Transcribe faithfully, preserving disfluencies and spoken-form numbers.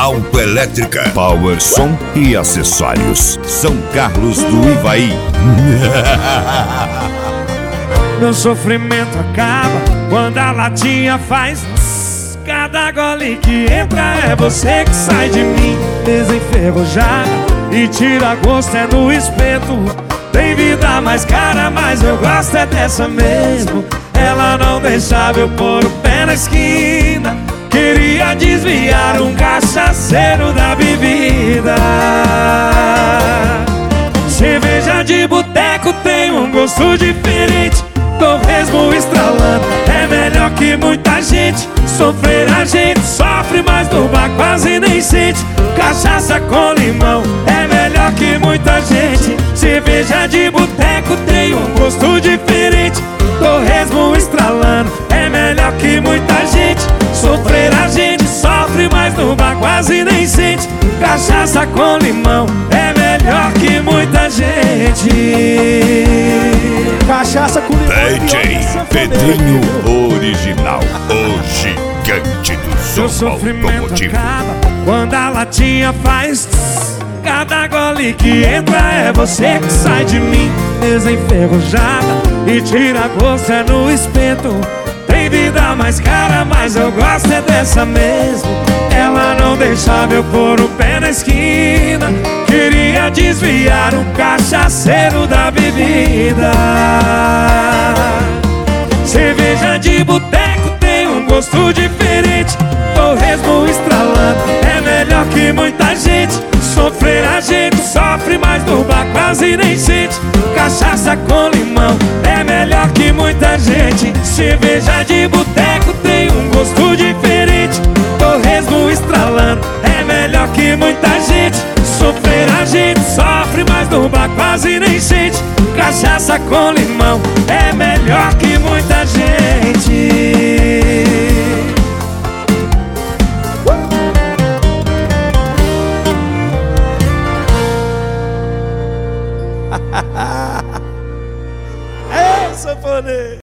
Autoelétrica, Power Som e Acessórios, São Carlos do Ivaí. Meu sofrimento acaba quando a latinha faz tss. Cada gole que entra é você que sai de mim desenferrujada e tira gosto é no espeto. Tem vida mais cara, mas eu gosto é dessa mesmo. Ela não deixava eu pôr o pé na esquina, queria desviar um cachaceiro da bebida. Cerveja de boteco tem um gosto diferente, torresmo estralando é melhor que muita gente. Sofrer a gente sofre, mas no bar quase nem sente. Cachaça com limão é melhor que muita gente. Cerveja de boteco tem um gosto diferente, torresmo estralando é melhor que muita gente. Sofrer a gente sofre, mas no bar quase nem sente. Cachaça com limão é melhor que muita gente. Cachaça com limão D J Pedrinho Original, o gigante do som. Seu sofrimento automotivo acaba quando a latinha faz tss. Cada gole que entra é você que sai de mim desenferrujada e tira gosto é no espeto. Tem vida mais cara, mas eu gosto é dessa mesmo. Ela não deixava eu pôr o pé na esquina, queria desviar um cachaceiro da bebida. Cerveja de boteco tem um gosto diferente, torresmo estralando é melhor que muita gente. Sofrer a gente sofre, mas no bar quase nem sente. Cachaça com limão é melhor que muita gente. Cerveja de boteco tem um gosto diferente, torresmo estralando é melhor que muita gente. Sofrer a gente sofre, mas no bar quase nem sente. Cachaça com limão é melhor que muita gente. É, sanfoneiro.